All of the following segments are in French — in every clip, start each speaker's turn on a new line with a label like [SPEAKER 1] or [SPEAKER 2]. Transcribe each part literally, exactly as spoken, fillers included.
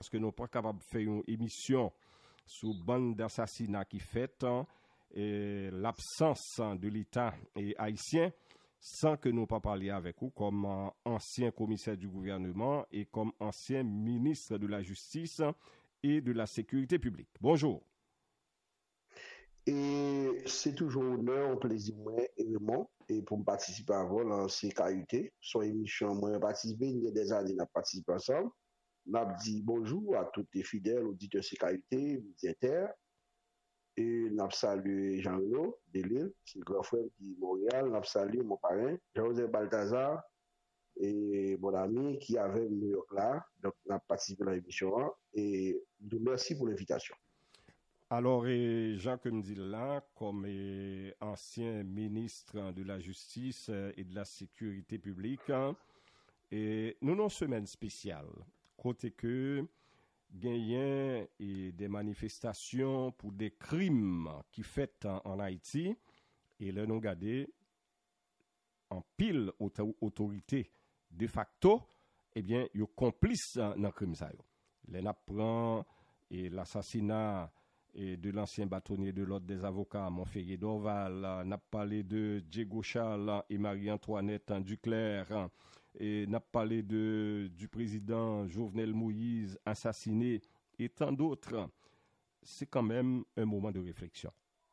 [SPEAKER 1] parce que nous pas capable de faire une émission sur bande d'assassinats qui fait et l'absence de l'État et haïtien sans que nous pas parler avec vous comme euh, ancien commissaire du gouvernement et comme ancien ministre de la Justice et de la Sécurité publique. Bonjour.
[SPEAKER 2] Et c'est toujours un honneur, un plaisir, moi, et Raymond, et pour me participer à vous dans ces K U T, son émission, moi, participer, il y a des années, on a participé ensemble. On a dit bonjour à tous les fidèles auditeurs C K U T, visiteurs, et on a salué Jean-Renaud de Lille, c'est le grand frère qui est de Montréal, on a salué mon parrain, José Balthazar, et mon ami qui avait New York là, donc on a participé à l'émission, et nous merci pour l'invitation.
[SPEAKER 1] Alors, et Jacques Mdila, comme eh, ancien ministre de la Justice et de la Sécurité publique, et nous avons une semaine spéciale, côté que gagnent et des manifestations pour des crimes qui fait en, en Haïti, et là nous regardons en pile auto- autorité de facto, eh bien, ils sont complices dans le crime. Les apprend et l'assassinat et de l'ancien bâtonnier de l'ordre des avocats, Montferrier Dorval, n'a parlé de Diego Charles et Marie-Antoinette Duclerc, et n'a parlé de, du président Jovenel Moïse assassiné et tant d'autres. C'est quand même un moment de réflexion.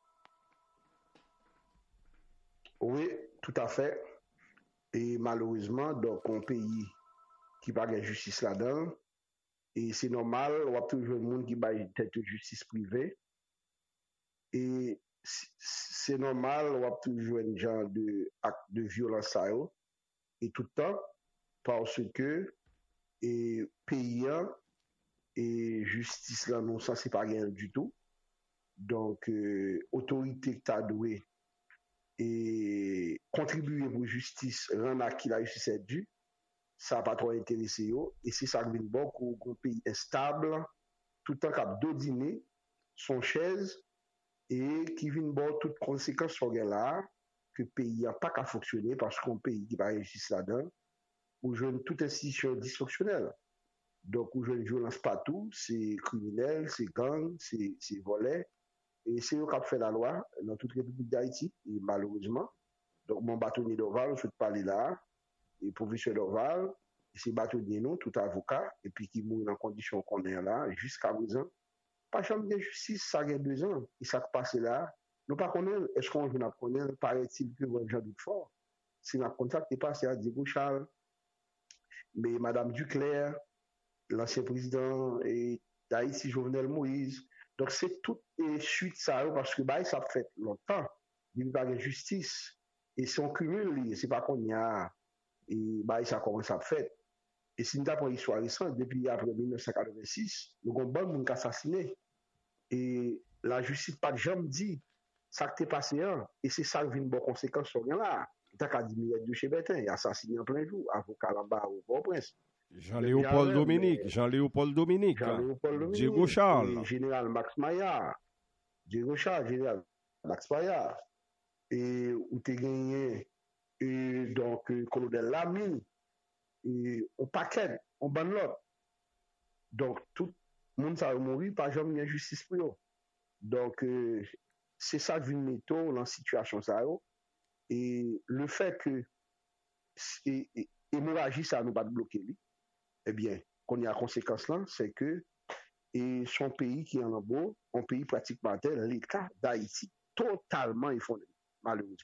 [SPEAKER 2] Oui, tout à fait. Et malheureusement, donc, un pays qui n'a pas de justice là-dedans, et c'est normal, on a toujours un monde qui a une tête de justice privée. Et c'est normal, on a toujours un genre de acte de violence à eux, et tout le temps, parce que et pays et justice là, non, ça c'est pas rien du tout. Donc, euh, autorité qui t'a doué et contribuer pour justice, rendre à qui la justice est due, ça n'a pas trop intéressé yo. Et c'est ça qui vient bon pour un pays stable, tout le temps qu'il y a deux dîners, son chaise, et qui vient bon toutes conséquences sur là, que le pays n'a pas qu'à fonctionner parce qu'un pays qui va réussir là-dedans, où je toute institution dysfonctionnelle. Donc, où je ne violence partout, c'est criminel, c'est gang, c'est, c'est volet. Et c'est eux qui ont fait la loi dans toute la République d'Haïti, et malheureusement. Donc, mon bâtonnier d'Oval, je vais te parler là, et professeur d'Oval, et c'est bâtonnier nous, tout avocat, et puis qui mourent dans condition qu'on est là, jusqu'à présent. Pas jamais de justice, ça a deux ans, et ça qui passe là. Nous pas connaître, est-ce qu'on veut connaître, paraît-il que Jean Duc Fort, si on a contacté pas, c'est à Diego Charles, mais Madame Duclerc, l'ancien président d'Haïti, Jovenel Moïse. Donc, c'est toute suite ça, parce que bah, ça fait longtemps. Il n'y a pas de justice. Et si on cumule, c'est pas qu'on y a, et bah, ça commence à faire. Et si nous avons une histoire récente, depuis après dix-neuf cent quatre-vingt-six, nous avons bon monde assassiné. Et la justice pas jamais dit ça qui est passé, hein, et c'est ça qui vient de bonnes conséquences sur là. T'as qu'à dix millions de chez Bétain, il a assassiné en plein jour, avocat là-bas au Port-au-Prince.
[SPEAKER 1] Jean-Léopold Dominique, Jean-Léopold Dominique,
[SPEAKER 2] Jean-Léopold Dominique,
[SPEAKER 1] Diego Charles,
[SPEAKER 2] Général Max Maillard, Diego Charles, Général Max Maillard, et où tu gagné, et donc, euh, colonel Lamy, et au paquet, on ban l'autre. Donc, tout le monde a mouru, pas jamais de justice pour eux. Donc, euh, c'est ça qui vient mettre dans la situation ça. Et le fait que l'hémorragie, ça ne va pas bloquer, eh bien, qu'on y a conséquence là, c'est que et son pays qui est en beau, un pays pratiquement tel, l'État d'Haïti, totalement effondré, malheureusement.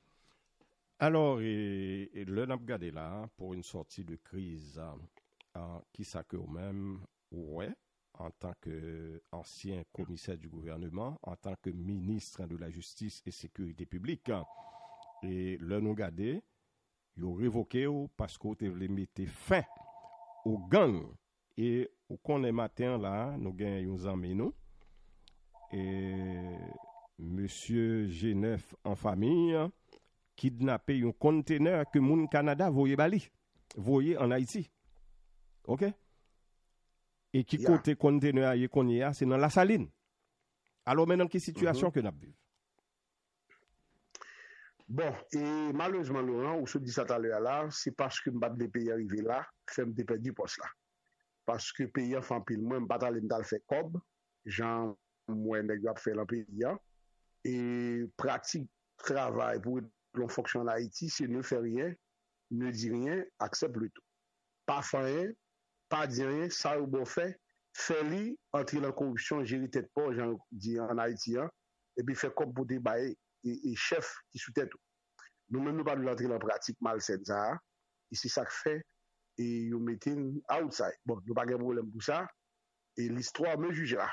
[SPEAKER 1] Alors, et, et le n'a regardé là, pour une sortie de crise, euh, qui ça que même, ouais, en tant qu'ancien commissaire du gouvernement, en tant que ministre de la Justice et Sécurité publique, et le nous regardé, ils ont révoqué parce qu'on voulait mettre fin au gang. Et au connaît matin là, nous gagnons amis nous. Et monsieur G neuf en famille kidnappé un conteneur que moun Canada voyait Bali, voyait en Haïti. OK? Et qui yeah. côté conteneur y qu'on y a, c'est dans la saline. Alors maintenant quelle situation mm-hmm. que nous vivons?
[SPEAKER 2] Bon, et malheureusement Laurent, ou se dit ça tout à l'heure là, c'est parce que m'bab des pays arrivé là, fait me perdu poste là. parce que pays en fait pile moins pas aller m'dal fait cob, Jean moi nèg a fait dans pays et pratique travail pour l'on fonctionne en Haïti, c'est ne fait rien, ne dit rien, accepte le tout. Pas faire rien, pas dire rien, ça ou bon fait, fait lui entrer dans la corruption, gérer tête pas, j'en dis en Haïti, hein, et puis fait comme pour débat et, et chef qui sous tête. Nous-mêmes, nous pas nous entrer dans la pratique malsaine ça, et c'est ça que fait, et vous mettez outside. Bon, nous pas de problème pour ça, et l'histoire me jugera.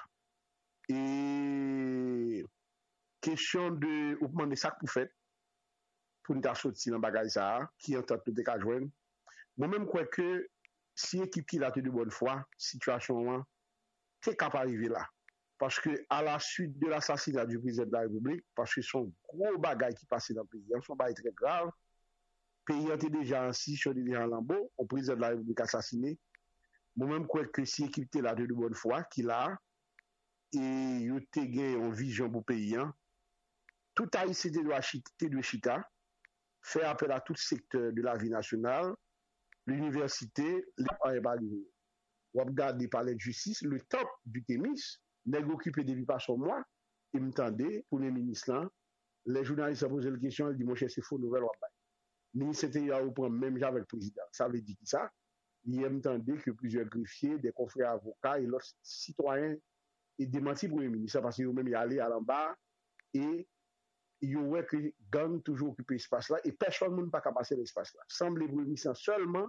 [SPEAKER 2] Et question de, ou demander ça pour faire, pour nous sortir dans bagage ça, qui entend tout de joindre. Moi-même, crois que si l'équipe qui l'a de bonne foi, situation, t'es capable d'arriver là. Parce que à la suite de l'assassinat du président de la République, parce que son gros bagage qui passait dans le pays, son bagage très grave, le pays était déjà en situation déjà en lambeau, au président de la République assassiné. Moi-même, crois que si l'équipe qui l'a de bonne foi, qui l'a, et il a une vision pour le pays, tout Haïtien doit chita, faire appel à tout secteur de la vie nationale, l'université, les évalués. On regarde les palais de justice, le top du Témis, n'est occupé depuis pas son mois, il me tendait, pour les ministres, les journalistes se posaient la question, ils disent, mon cher, c'est faux, nouvelle, le ministre intérieur au même avec le président. Ça veut dire ça. Il me tendait que plusieurs greffiers, des confrères avocats et leurs citoyens et démenti pour le ministre, parce qu'ils ont même y allé à l'en bas et il voit que gang toujours occupé l'espace là et personne ne peut pas passer l'espace là. Semble pour le ministre seulement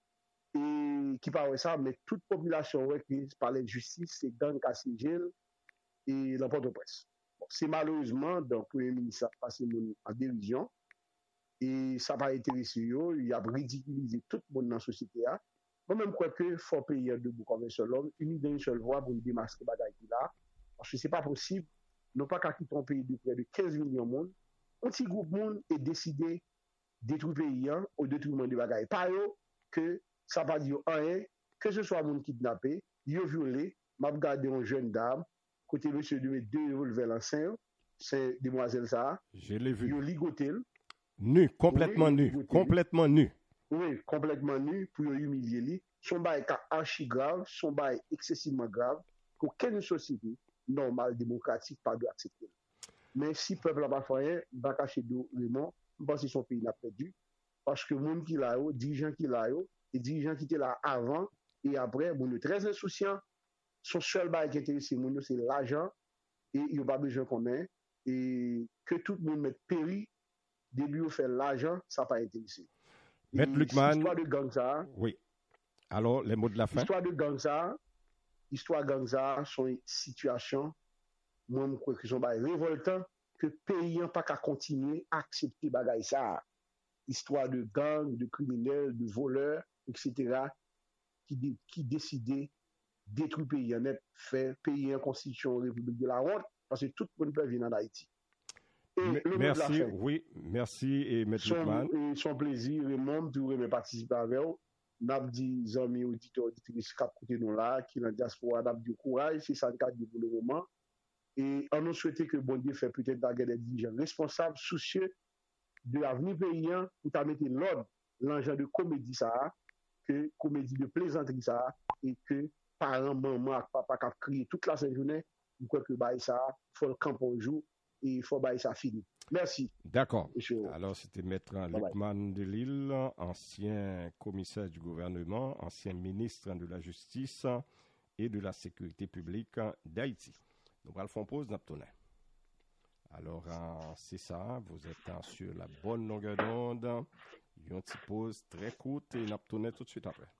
[SPEAKER 2] et qui parle ça, mais toute population ouais, qui parlait de justice, c'est gang Cassigel et la Port-au-Prince. Bon, c'est malheureusement donc le Premier ministre a passé en dérision et ça va intéresser eux, il a ridiculisé tout le monde dans la société là. Moi-même, crois que faut payer debout comme un seul homme, uni d'une seule voix pour nous démasquer bagaille là. Parce que c'est pas possible, non pas qu'à quitter un pays de près de quinze millions de monde, un petit groupe de monde est décidé de détruire le pays hein, au détriment de bagaille. Pas eux que ça va dire rien, que ce soit un monde kidnappé, yo violé, m'a regardé une jeune dame, côté monsieur de deux revolvers en sein, c'est demoiselle ça.
[SPEAKER 1] Je l'ai vu.
[SPEAKER 2] Yo ligoté.
[SPEAKER 1] Nu, complètement oui, nu, complètement nu.
[SPEAKER 2] Oui, complètement nu, pour humilier lui. Son bail est archi grave, son bail excessivement grave, qu'aucune société normale, démocratique, pas doit accepter. Mais si le peuple n'a pas fait rien, il va cacher de vraiment, je pense que son pays n'a perdu. Parce que le monde qui l'a eu, dirigeants qui l'a eu, et dirigeants qui étaient là avant et après, bon, est très insouciant. Son seul bail qui intéresse les c'est l'argent, et il n'y a pas besoin qu'on ait, et que tout le monde mette péri, début de faire l'argent, ça n'a pas intéressé.
[SPEAKER 1] Maître Lucman.
[SPEAKER 2] L'histoire de Gangsa.
[SPEAKER 1] Oui. Alors, les mots de la fin.
[SPEAKER 2] L'histoire de Gangsa, l'histoire de Gangsa, sont une situation, moi, je crois que sont révoltant, que le pays n'a pas qu'à continuer à accepter bagaille ça. Histoire de gangs, de criminels, de voleurs, et cetera, qui, qui décidaient de détruire le pays net, faire payer en constitution République de la honte, parce que tout le monde peut venir en Haïti.
[SPEAKER 1] Et le merci, oui, merci et M.
[SPEAKER 2] Son, son plaisir, et moi, je voudrais participer avec vous. N'a dit amis auditeurs auditrices qui côté nous là qui dans diaspora n'a du courage, c'est ça le cas pour le moment. Et on nous souhaite que bon Dieu fait peut-être d'avoir des dirigeants responsables, soucieux de l'avenir paysan pour ta mettre l'ordre, l'enjeu de comédie ça, que comédie de plaisanterie ça, et que parents, maman, papa qui crié toute la journée, il croit que bah ça, faut le camp un jour et il faut bah ça fini. Merci.
[SPEAKER 1] D'accord. Alors, c'était Maître Lucman de Lille, ancien commissaire du gouvernement, ancien ministre de la Justice et de la Sécurité publique d'Haïti. Nous allons faire pause, Naptonin. Alors, c'est ça, vous êtes sur la bonne longueur d'onde. Il y a une petite pause très courte et Naptonin tout de suite après.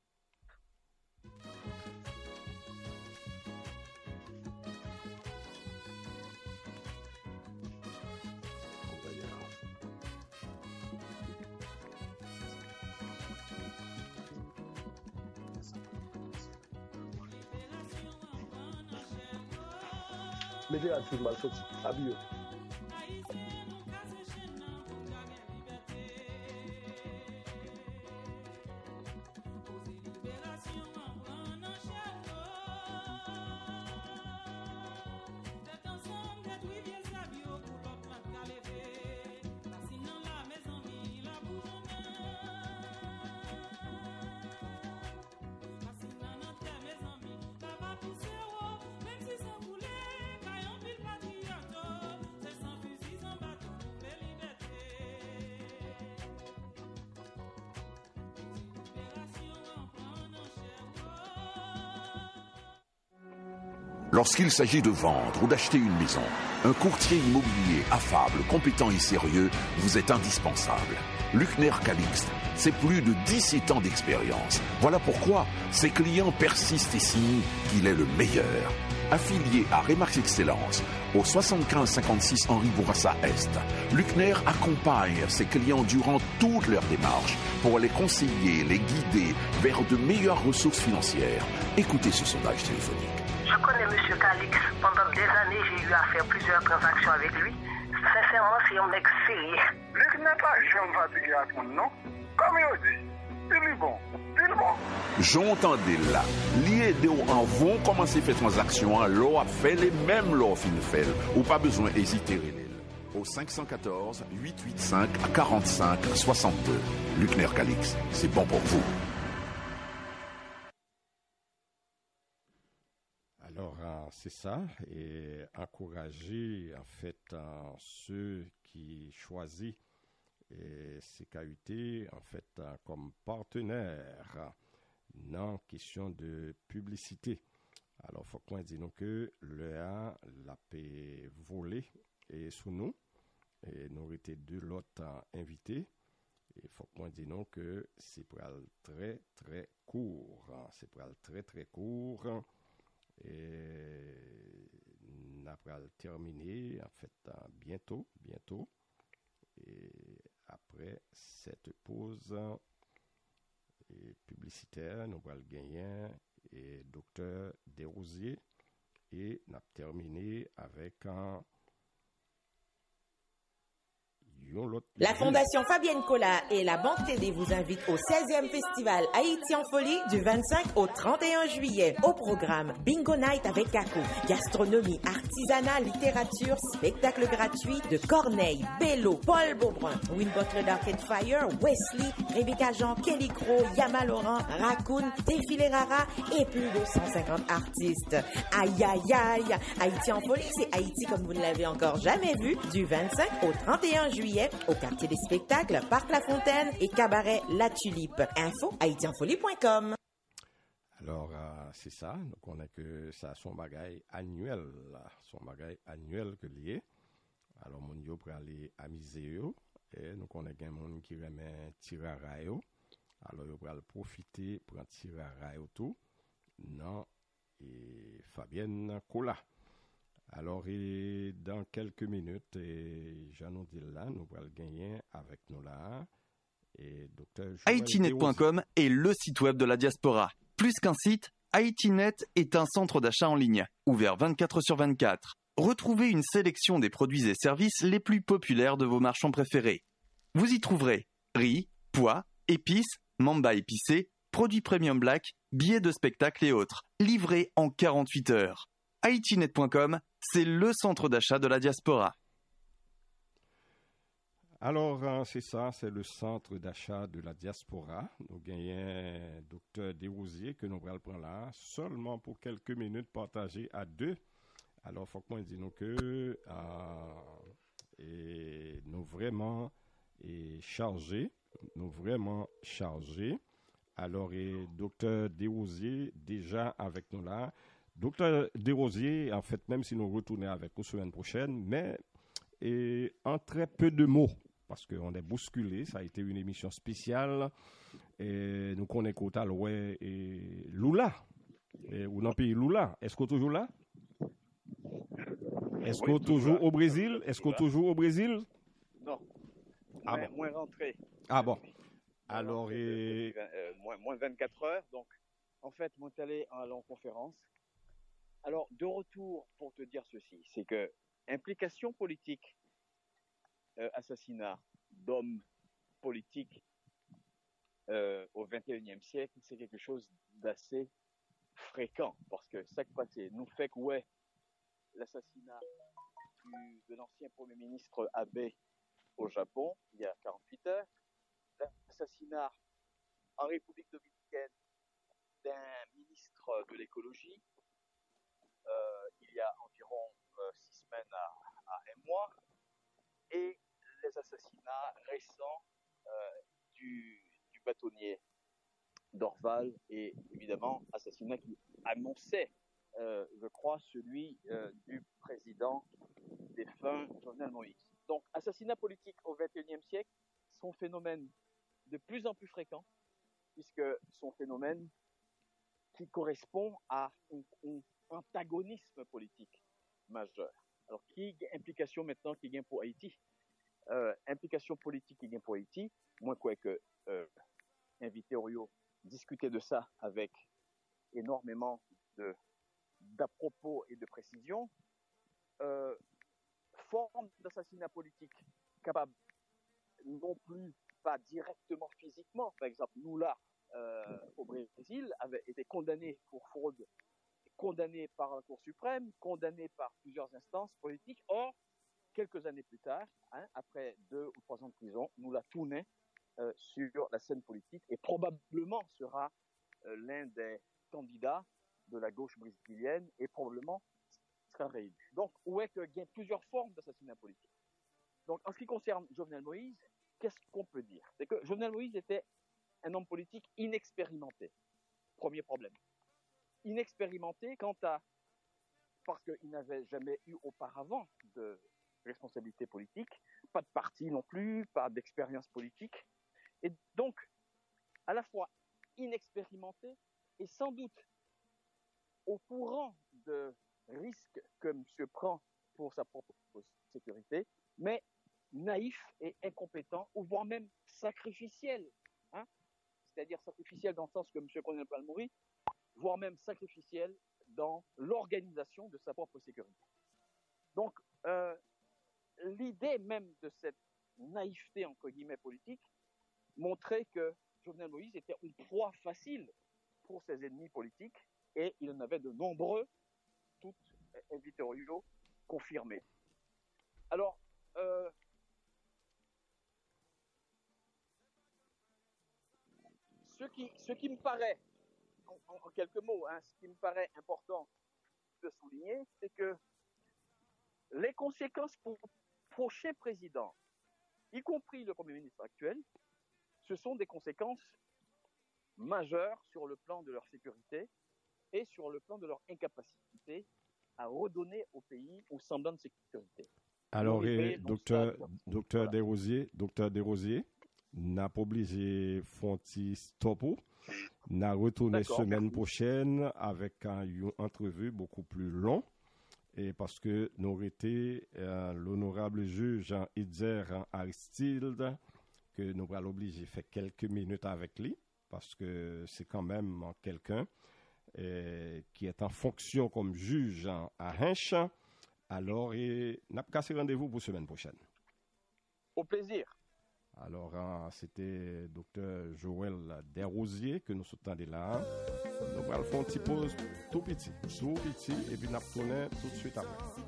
[SPEAKER 2] Mettez la chose mal sortie. Habillez.
[SPEAKER 3] Lorsqu'il s'agit de vendre ou d'acheter une maison, un courtier immobilier affable, compétent et sérieux vous est indispensable. Luckner Calixte, c'est plus de dix-sept ans d'expérience. Voilà pourquoi ses clients persistent et signent qu'il est le meilleur. Affilié à Remax Excellence, au soixante-quinze cinquante-six Henri Bourassa Est, Luckner accompagne ses clients durant toute leur démarche pour les conseiller, les guider vers de meilleures ressources financières. Écoutez ce sondage téléphonique.
[SPEAKER 4] Je connais M. Calix. Pendant des années, j'ai eu à faire plusieurs transactions avec lui. Sincèrement, c'est un mec sérieux.
[SPEAKER 5] Luc n'est pas jamais fatigué à ton nom. Comme il dit, il est bon, il est bon.
[SPEAKER 3] J'entendais là, liés de en vont commencer à faire transaction, l'eau a fait les mêmes l'eau fin fait, ou pas besoin d'hésiter. Au cinq un quatre, huit huit cinq, quarante-cinq soixante-deux. Luckner Calix, c'est bon pour vous.
[SPEAKER 1] Alors, euh, c'est ça, et encourager en fait euh, ceux qui choisissent et C K U T en fait euh, comme partenaire dans question de publicité. Alors, il faut qu'on dise donc que le A l'a paix volé et sous nous, et nous étions deux l'autre invités. Il faut qu'on dise donc que c'est pour aller très très court. C'est pour aller très très court. Et on va terminer en fait bientôt, bientôt. Et après cette pause et publicitaire, nous allons gagner et docteur Desrosiers et on a terminé avec un
[SPEAKER 6] La Fondation Fabienne Colas et la Banque T D vous invitent au seizième Festival Haïti en folie du vingt-cinq au trente et un juillet. Au programme, Bingo Night avec Kakou, gastronomie, artisanat, littérature, spectacle gratuit de Corneille, Bello, Paul Beaubrun, Win Butler d'Arcade Fire, Wesley, Rebecca Jean, Kelly Crow, Yama Laurent, Raccoon, Défilé Rara et plus de cent cinquante artistes. Aïe aïe aïe! Haïti en folie, c'est Haïti comme vous ne l'avez encore jamais vu du vingt-cinq au trente et un juillet au quartier des spectacles, Parc La Fontaine et Cabaret La Tulipe. Info haïti en folie point com.
[SPEAKER 1] Alors, euh, c'est ça. Donc, on a que ça, son bagage annuel. Son bagage annuel que lié. Alors, mon yo pour aller amuser yo. Et donc, on a un monde qui remet tirara yo. Alors, yo pour aller profiter pour un tirara yo tout. Non. Et Fabienne Colas. Alors, et dans quelques minutes, j'en ai dit là, nous allons gagner avec nous là.
[SPEAKER 7] Haïtinet point com est le site web de la diaspora. Plus qu'un site, Haïtinet est un centre d'achat en ligne, ouvert vingt-quatre heures sur vingt-quatre. Retrouvez une sélection des produits et services les plus populaires de vos marchands préférés. Vous y trouverez riz, pois, épices, mamba épicé, produits premium black, billets de spectacle et autres, livrés en quarante-huit heures. Haïtinet point com, c'est le centre d'achat de la diaspora.
[SPEAKER 1] Alors, hein, c'est ça, c'est le centre d'achat de la diaspora. Nous gagnons docteur Desrosiers que nous allons prendre là, seulement pour quelques minutes partagées à deux. Alors, il faut que moi dise nous que euh, et nous vraiment et chargés, nous vraiment chargés. Alors, et docteur Desrosiers déjà avec nous là. Docteur Desrosiers, en fait, même si nous retournons avec vous la semaine prochaine, mais et, en très peu de mots, parce qu'on est bousculé, ça a été une émission spéciale, et nous connaissons Kotal, ouais, et Lula, et, ou non, pays Lula, est-ce qu'on est toujours là? Est-ce qu'on est toujours au Brésil? Est-ce qu'on est toujours au Brésil?
[SPEAKER 8] Non,
[SPEAKER 1] ah
[SPEAKER 8] moins,
[SPEAKER 1] bon.
[SPEAKER 8] moins rentré.
[SPEAKER 1] Ah bon, alors, et...
[SPEAKER 8] Euh, moins, moins vingt-quatre heures, donc, en fait, moi, je suis allé en, en conférence. Alors, de retour, pour te dire ceci, c'est que implication politique, euh, assassinat d'hommes politiques euh, au vingt et unième siècle, c'est quelque chose d'assez fréquent, parce que ça qui passe, nous fait que, ouais, l'assassinat du, de l'ancien Premier ministre Abe au Japon, il y a quarante-huit heures, l'assassinat en République dominicaine d'un ministre de l'écologie, Euh, il y a environ euh, six semaines à, à un mois, et les assassinats récents euh, du, du bâtonnier d'Orval, et évidemment assassinat qui annonçait euh, je crois, celui euh, du président défunt Jovenel Moïse. Donc, assassinat politique au vingt et unième siècle, son phénomène de plus en plus fréquent, puisque son phénomène qui correspond à un, un antagonisme politique majeur. Alors, qui implication maintenant qui gagne pour Haïti? Euh, implication politique qui gagne pour Haïti, moi quoi que euh, invité Orio discuter de ça avec énormément de d'à propos et de précision. Euh, forme d'assassinat politique capable non plus pas directement physiquement, par exemple nous là euh, au Brésil avait été condamné pour fraude, condamné par la Cour suprême, condamné par plusieurs instances politiques. Or quelques années plus tard, hein, après deux ou trois ans de prison, nous la tournait euh, sur la scène politique et probablement sera euh, l'un des candidats de la gauche brésilienne et probablement sera réélu. Donc, où est qu'il y a plusieurs formes d'assassinat politique. Donc, en ce qui concerne Jovenel Moïse, qu'est-ce qu'on peut dire? C'est que Jovenel Moïse était un homme politique inexpérimenté. Premier problème. Inexpérimenté quant à... parce qu'il n'avait jamais eu auparavant de responsabilité politique, pas de parti non plus, pas d'expérience politique. Et donc, à la fois inexpérimenté et sans doute au courant de risques que monsieur prend pour sa propre sécurité, mais naïf et incompétent, ou voire même sacrificiel. Hein? C'est-à-dire sacrificiel dans le sens que monsieur Colonel Palmouri, voire même sacrificiel dans l'organisation de sa propre sécurité. Donc, euh, l'idée même de cette naïveté, entre guillemets, politique, montrait que Jovenel Moïse était une proie facile pour ses ennemis politiques, et il en avait de nombreux, toutes invitoriaux, confirmés. Alors, euh, ce, qui, ce qui me paraît, en, en quelques mots, hein, ce qui me paraît important de souligner, c'est que les conséquences pour le prochain président, y compris le Premier ministre actuel, ce sont des conséquences majeures sur le plan de leur sécurité et sur le plan de leur incapacité à redonner au pays un semblant de sécurité.
[SPEAKER 1] Alors, et, docteur, docteur voilà. Desrosiers, docteur Desrosiers, n'a pas obligé Fonti Stopo, n'a retourné D'accord, semaine merci. prochaine avec un, une entrevue beaucoup plus long. Et parce que nous aurions été euh, l'honorable juge Itzer Aristide, que nous allons l'obliger à faire quelques minutes avec lui, parce que c'est quand même quelqu'un euh, qui est en fonction comme juge à Hinch. Alors, et, n'a pas cassé rendez-vous pour semaine prochaine.
[SPEAKER 8] Au plaisir.
[SPEAKER 1] Alors, hein, c'était docteur Joël Desrosiers que nous sommes là. Nous allons faire un petit pause tout petit, tout petit, et puis nous allons tourner tout de suite après.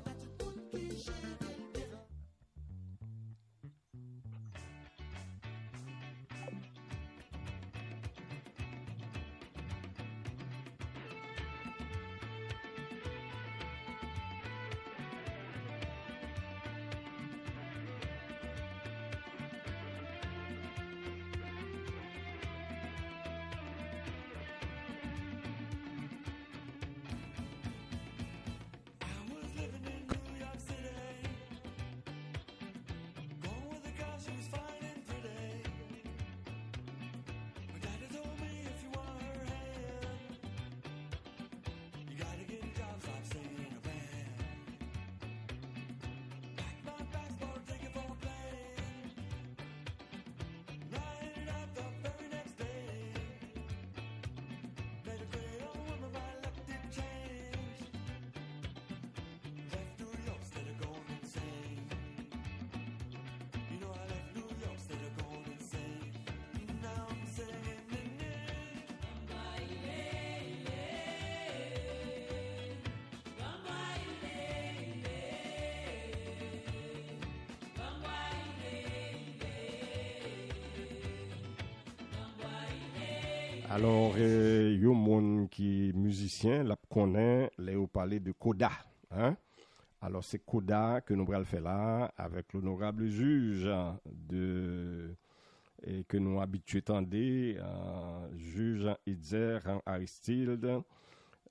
[SPEAKER 1] Alors, il y a un monde qui est musicien, là, connaît, là, on parlait de Coda. Hein? Alors, c'est Coda que nous allons faire là, avec l'honorable juge de, et que nous habitués tendez, euh, juge Itzer Aristide,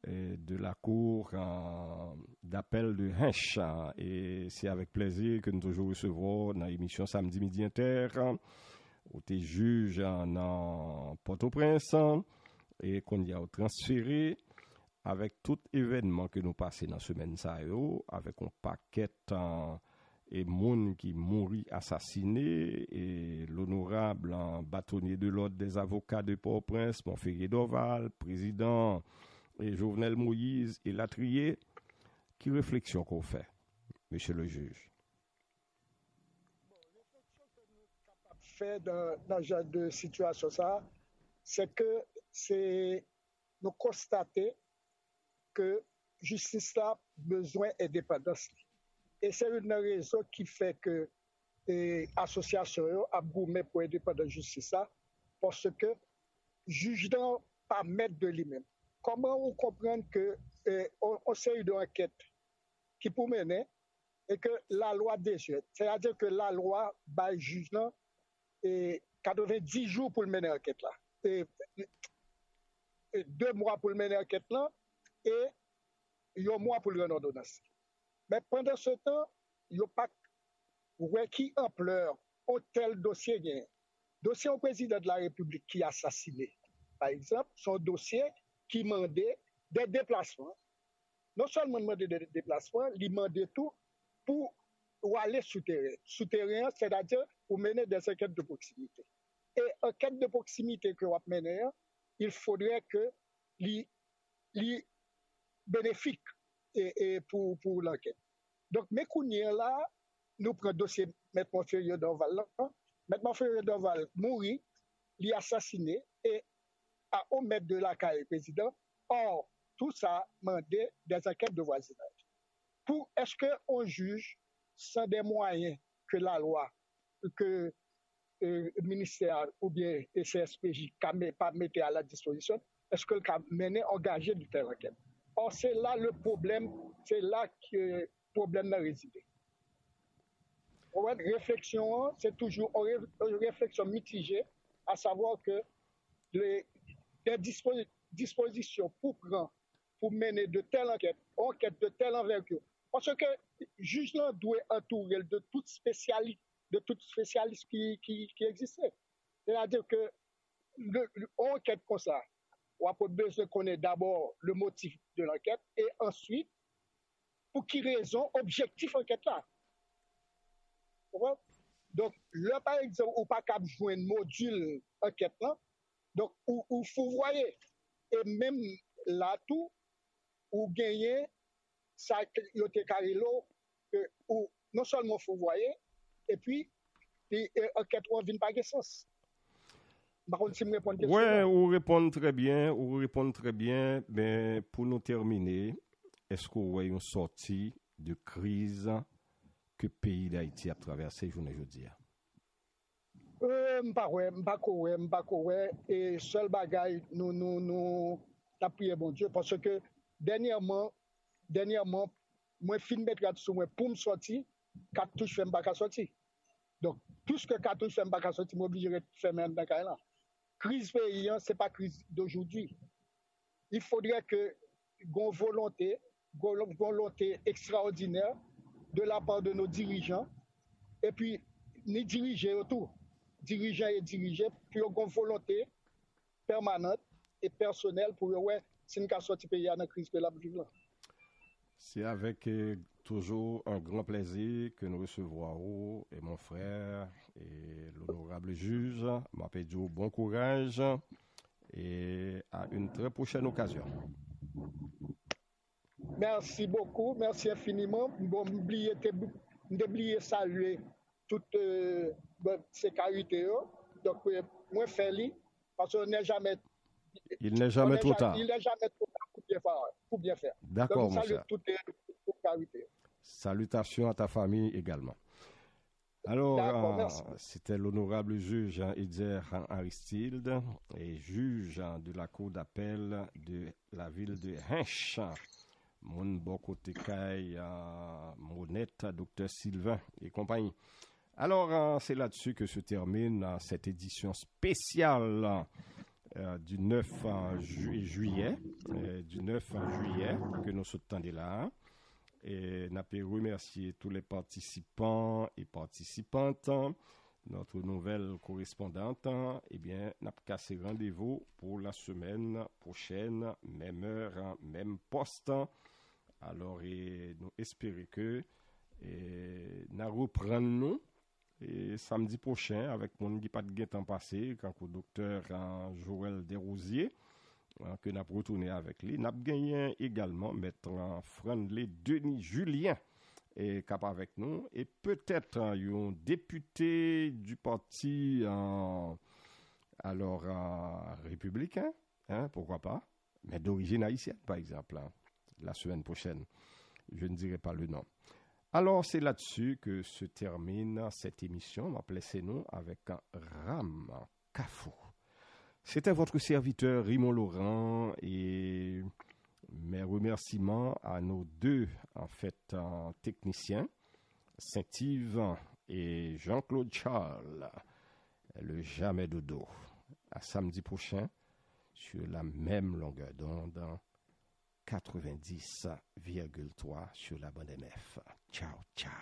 [SPEAKER 1] de la cour euh, d'appel de Hinch. Et c'est avec plaisir que nous toujours recevons dans l'émission Samedi Midi Inter, où tu es juge dans Port-au-Prince et qu'on y a transféré avec tout événement que nous passons dans la semaine, avec un paquet euh, et monde qui mourit assassiné, et l'honorable hein, bâtonnier de l'ordre des avocats de Port-au-Prince, Montferrier Dorval, président et Jovenel Moïse et Latrier. Qui réflexion qu'on fait, monsieur le juge?
[SPEAKER 9] Bon, réflexion que nous sommes capables de faire dans, dans ce genre de situation, ça, c'est que c'est nous constater que justice a besoin d'indépendance. Et c'est une raison qui fait que l'association a gourmet pour indépendance de justice, parce que juge n'a pas maître de lui-même. Comment on comprend que eh, on, on sait une enquête qui peut mener et que la loi désuète, c'est-à-dire que la loi bat juge là et quatre-vingt-dix jours pour mener enquête là, et, et deux mois pour mener enquête là et un mois pour le rendre ordonnance. Mais pendant ce temps, il n'y a pas ouais, qui ampleur un tel dossier gain. Dossier au président de la République qui a assassiné, par exemple, son dossier qui demandait des déplacements. Non seulement demander des déplacements, il demandait tout pour, pour aller souterrain. Souterrain, c'est-à-dire pour mener des enquêtes de proximité. Et enquête de proximité que vous menez, il faudrait que les bénéfique et, et pour, pour l'enquête. Donc, mes couniers là, nous prenons le dossier M. Montferrier Dorval. M. Montferrier Dorval mourit, il est assassiné et à au maître de la carrière président. Or, tout ça demandait des enquêtes de voisinage. Pour est-ce qu'on juge sans des moyens que la loi, que le euh, ministère ou bien le C S P J n'a pas mis à la disposition, est-ce que le cas mené engagé de telle enquête? Or, c'est là le problème, c'est là que le problème réside. Une réflexion, c'est toujours une réflexion mitigée, à savoir que les, les disposi- dispositions pour prendre, pour mener de telles enquêtes, enquêtes de telle envergure, parce que le juge doit entourer de toute spécialité, de toute spécialiste qui, qui, qui existait. C'est-à-dire que l'enquête comme ça, on a besoin de connaître d'abord le motif de l'enquête et ensuite, pour quelle raison, objectif enquête là. Donc, là, par exemple, on pas capable de jouer un module enquête là, donc, où vous voyez, et même là tout, ou gagner, ça, il y a carré l'eau, ou non seulement vous voyez, et puis, l'enquête ne vient pas de sens.
[SPEAKER 1] Oui, vous répondez très bien, vous répondez très bien, mais pour nous terminer, est-ce que vous voyez une sortie de crise que le pays d'Haïti a traversé aujourd'hui?
[SPEAKER 9] Euh, m'pa ouais, m'pa ouais, m'pa ouais, et seul bagaille, nous, nous, nous, la prière bon Dieu, parce que dernièrement, dernièrement, moi, fin mettre sur moi pour me sortir, cartouche fait m'pa sortir. Donc, tout ce que cartouche fait m'pa sortir, m'oblige de faire même dans là. Crise paysan, ce n'est pas crise d'aujourd'hui. Il faudrait que une volonté, une volonté extraordinaire de la part de nos dirigeants, et puis nous diriger autour, dirigeants et dirigés, puis une volonté permanente et personnelle pour ouais, si nous avons sorti pays dans la crise que la vivre.
[SPEAKER 1] C'est avec euh, toujours un grand plaisir que nous recevons et mon frère et l'honorable juge. M'appelle Joe, bon courage et à une très prochaine occasion.
[SPEAKER 9] Merci beaucoup, merci infiniment. Bon, n'oubliez de saluer toutes euh, ces qualités. Donc, euh, moi, Feli, parce qu'on n'est jamais.
[SPEAKER 1] Il n'est jamais trop tard.
[SPEAKER 9] Il n'est jamais trop tard pour bien faire. Pour bien faire.
[SPEAKER 1] D'accord,
[SPEAKER 9] mon cher. Toutes les qualités.
[SPEAKER 1] Salutations à ta famille également. Alors, euh, c'était l'honorable juge hein, Idzer Aristide et juge hein, de la cour d'appel de la ville de Hinch. Mon bon côté Kay, euh, Monette, docteur Sylvain et compagnie. Alors, euh, c'est là-dessus que se termine euh, cette édition spéciale euh, du neuf ju- juillet, euh, du neuf juillet, que nous sommes là. Et nous avons remercié tous les participants et participantes. Notre nouvelle correspondante, eh bien, n'a pas cassé rendez-vous pour la semaine prochaine, même heure, même poste. Alors, et, nous espérons que et, nous reprendrons et samedi prochain avec mon qui pas de temps passé, quand le docteur hein, Joël Desrosiers, hein, que nous avons retourné avec lui. Nous avons gagné également mettre en friendly Denis Julien. Et cap avec nous et peut-être un hein, député du parti euh, alors euh, républicain, hein, pourquoi pas, mais d'origine haïtienne par exemple, hein, la semaine prochaine. Je ne dirai pas le nom. Alors c'est là-dessus que se termine cette émission. On va placer nous avec un Ram Kafou. C'était votre serviteur Raymond Laurent et mes remerciements à nos deux, en fait, euh, techniciens, Saint-Yves et Jean-Claude Charles, le jamais dodo. À samedi prochain, sur la même longueur d'onde, quatre-vingt-dix virgule trois sur la bande M F. Ciao, ciao.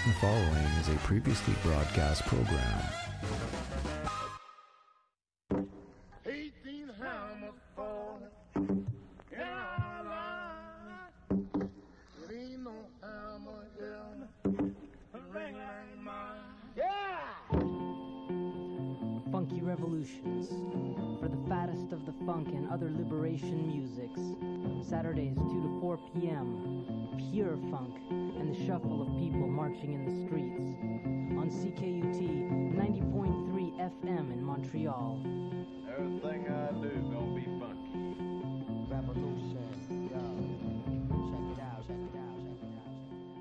[SPEAKER 10] The following is a previously broadcast program.
[SPEAKER 11] eighteen hammers falling in our line. It ain't no hammer in a ring like mine. Yeah!
[SPEAKER 12] Funky Revolutions, for the fattest of the funk and other liberation musics. Saturdays two to four p.m. Pure funk and the shuffle of people marching in the streets. On C K U T ninety point three F M in Montreal.
[SPEAKER 13] Everything I do is gonna be funky.
[SPEAKER 12] Revolution, yo. Check it out, check it out, check it out.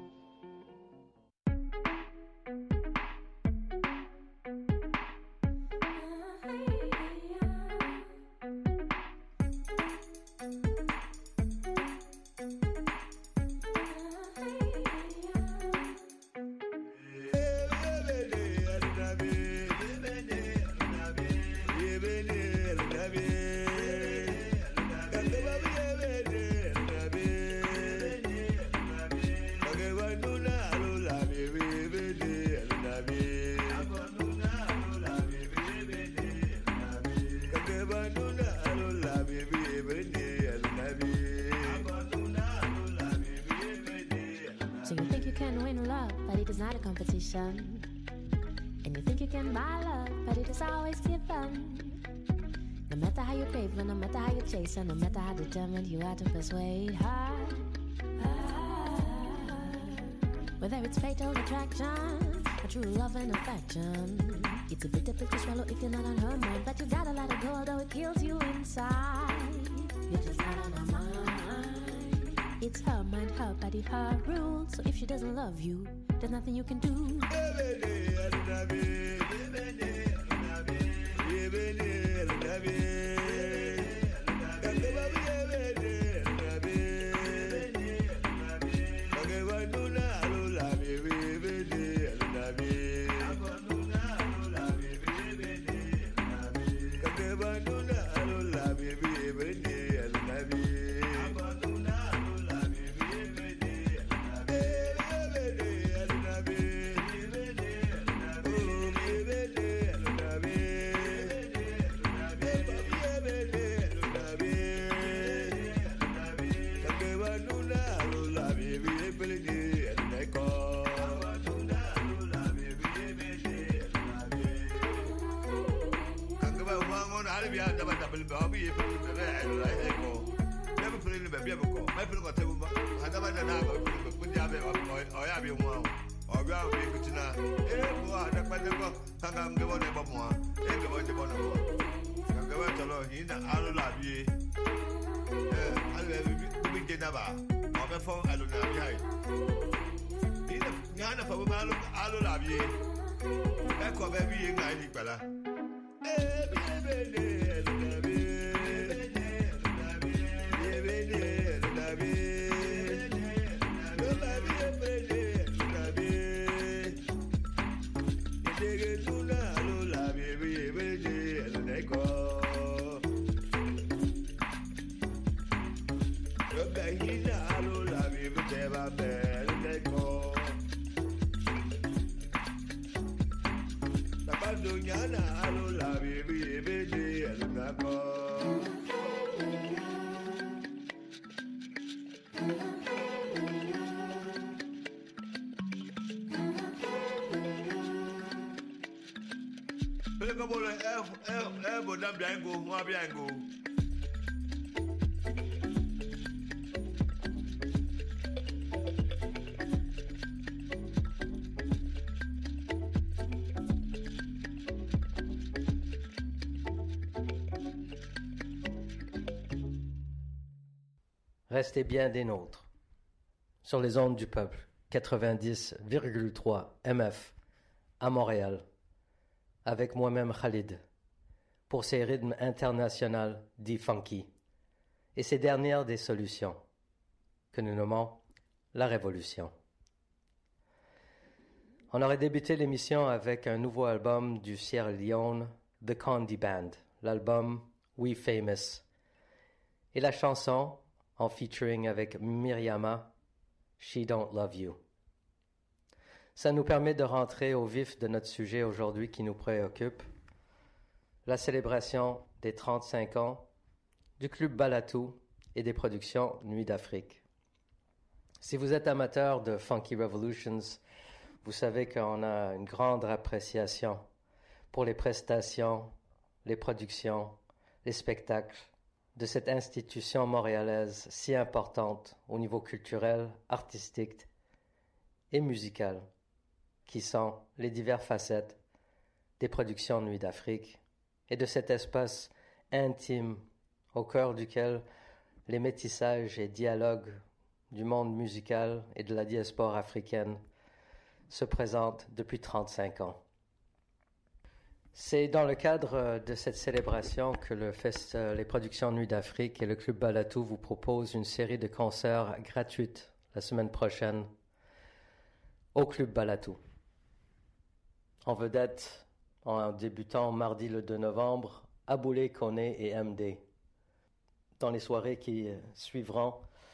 [SPEAKER 14] And you think you can buy love, but it is always given. No matter how you crave her, no matter how you chase her, no matter how determined you are to persuade her. Whether it's fatal attraction or true love and affection, it's a bitter pill to swallow if you're not on her mind. But you gotta let it go, although it kills you inside. You're just not on her mind. It's her mind, her body, her rules. So if she doesn't love you, there's nothing you can do.
[SPEAKER 15] Restez bien des nôtres. Sur les ondes du peuple, quatre-vingt-dix virgule trois M F à Montréal, avec moi-même Khalid, pour ces rythmes internationaux dits funky, et ces dernières des solutions, que nous nommons la révolution. On aurait débuté l'émission avec un nouveau album du Sierra Leone, The Condi Band, l'album We Famous, et la chanson en featuring avec Myriama, She Don't Love You. Ça nous permet de rentrer au vif de notre sujet aujourd'hui qui nous préoccupe, la célébration des trente-cinq ans du Club Balatou et des productions Nuit d'Afrique. Si vous êtes amateur de Funky Revolutions, vous savez qu'on a une grande appréciation pour les prestations, les productions, les spectacles de cette institution montréalaise si importante au niveau culturel, artistique et musical, qui sont les diverses facettes des productions Nuit d'Afrique et de cet espace intime au cœur duquel les métissages et dialogues du monde musical et de la diaspora africaine se présentent depuis trente-cinq ans. C'est dans le cadre de cette célébration que le Fest, les productions Nuit d'Afrique et le Club Balatou vous proposent une série de concerts gratuites la semaine prochaine au Club Balatou. En vedette, en débutant mardi le deux novembre, Aboulé Koné et M D. Dans les soirées qui suivront,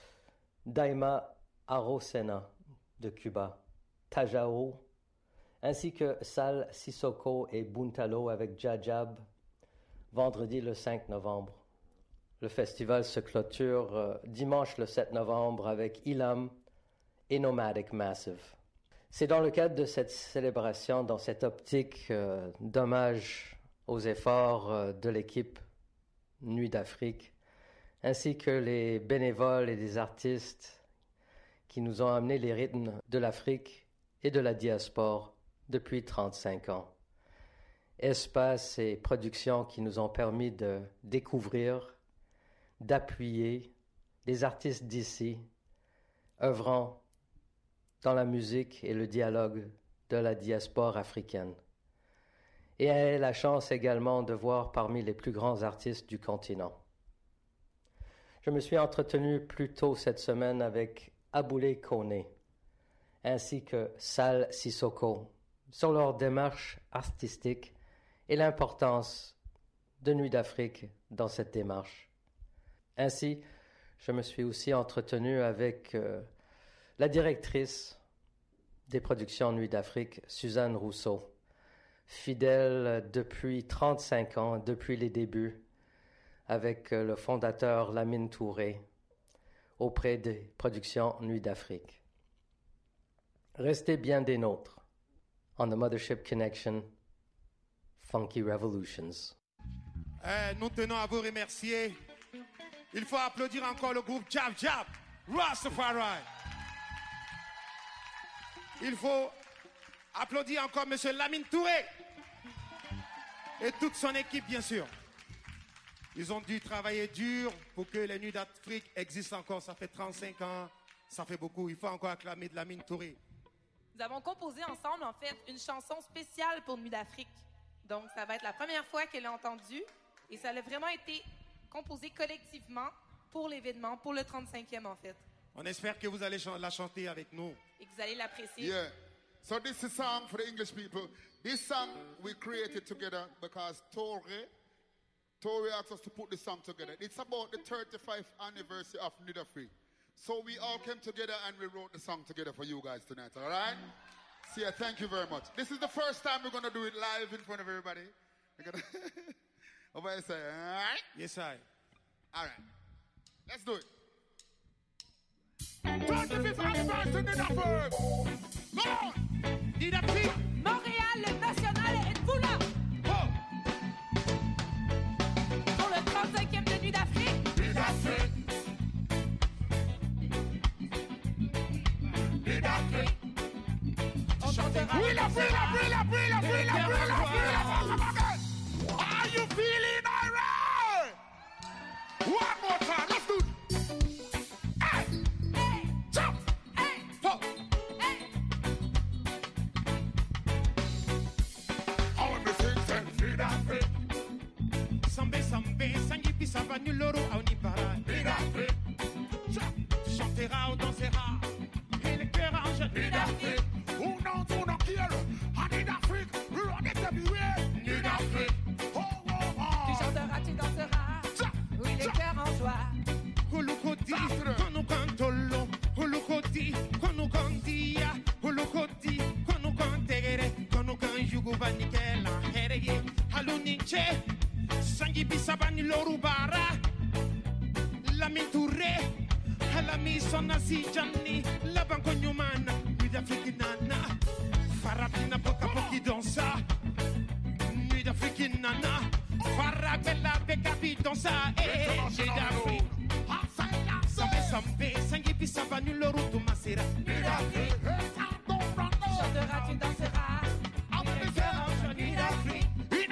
[SPEAKER 15] Daima Arosena de Cuba, Tajao, ainsi que Sal Sissoko et Buntalo avec Jajab, vendredi le cinq novembre. Le festival se clôture euh, dimanche le sept novembre avec Ilam et Nomadic Massive. C'est dans le cadre de cette célébration, dans cette optique euh, d'hommage aux efforts euh, de l'équipe Nuit d'Afrique, ainsi que les bénévoles et les artistes qui nous ont amené les rythmes de l'Afrique et de la diaspora depuis trente-cinq ans. Espaces et productions qui nous ont permis de découvrir, d'appuyer des artistes d'ici, œuvrant dans la musique et le dialogue de la diaspora africaine. Et elle a la chance également de voir parmi les plus grands artistes du continent. Je me suis entretenu plus tôt cette semaine avec Aboulé Koné, ainsi que Sal Sissoko, sur leur démarche artistique et l'importance de Nuit d'Afrique dans cette démarche. Ainsi, je me suis aussi entretenu avec euh, la directrice des productions Nuit d'Afrique, Suzanne Rousseau, fidèle depuis trente-cinq ans, depuis les débuts, avec le fondateur Lamine Touré, auprès des productions Nuit d'Afrique. Restez bien des nôtres. On the Mothership Connection, Funky Revolutions.
[SPEAKER 16] Eh, nous tenons à vous remercier. Il faut applaudir encore le groupe Jab Jab, Rastafari. Il faut applaudir encore M. Lamine Touré et toute son équipe, bien sûr. Ils ont dû travailler dur pour que les Nuits d'Afrique existent encore. Ça fait trente-cinq ans, ça fait beaucoup. Il faut encore acclamer de Lamine Touré.
[SPEAKER 17] Nous avons composé ensemble, en fait, une chanson spéciale pour Nuit d'Afrique. Donc, ça va être la première fois qu'elle l'a entendue. Et ça a vraiment été composé collectivement pour l'événement, pour le trente-cinquième, en fait.
[SPEAKER 16] On espère que vous allez la chanter avec nous.
[SPEAKER 17] Et que vous allez l'apprécier.
[SPEAKER 18] Yeah. So this is a song for the English people. This song we created together because Torre, Torre asked us to put this song together. It's about the thirty-fifth anniversary of Nuit d'Afrique. So we all came together and we wrote the song together for you guys tonight, all right? So yeah, thank you very much. This is the first time we're going to do it live in front of everybody. We're gonna everybody say, all right?
[SPEAKER 16] Yes, I.
[SPEAKER 18] All right. Let's do it.
[SPEAKER 16] thirty-fifth anniversary Nuit d'Afrique. Go on! Nuit d'Afrique.
[SPEAKER 17] Montréal, le national, êtes-vous là?
[SPEAKER 16] Oh!
[SPEAKER 17] Pour le trente-cinquième de Nuit d'Afrique.
[SPEAKER 16] Nuit d'Afrique. Nuit d'Afrique.
[SPEAKER 17] On chantera.
[SPEAKER 16] Oui, la pluie, la pluie, la pluie, la pluie, la pluie, la pluie, la pluie. Are you feeling alright? One more time, let's do it. Hey,
[SPEAKER 17] hey,
[SPEAKER 16] jump,
[SPEAKER 17] hey,
[SPEAKER 16] ho,
[SPEAKER 17] hey.
[SPEAKER 16] all the things and Nuit d'Afrique. Sambe, sambe, sangipi, savanu, loro, aunibara. Nuit d'Afrique. Tu chanteras ou danseras, et le cœur en jeu. Nuit d'Afrique. Who knows who don't care? I need Afrique, we run it everywhere. Nuit d'Afrique. Oh, oh, oh. Yugu Vanikela, Hereye, Haluninche, Sangi Bisabani Lorubara, Lamin Touré, Halami Sonasi Gianni, la Banco Newman, Nuit d'Afriquinana, Farabina Boca Poki Dansa, Nuit d'Afriquinana, Farabella Becapi Dansa, et Nuit d'Afrique. Sambe Sambe, Sangi Bisabani Lorutu Masera, Nuit d'Afrique. Chanteras, tu danseras, avec cœur en Nuit d'Afrique.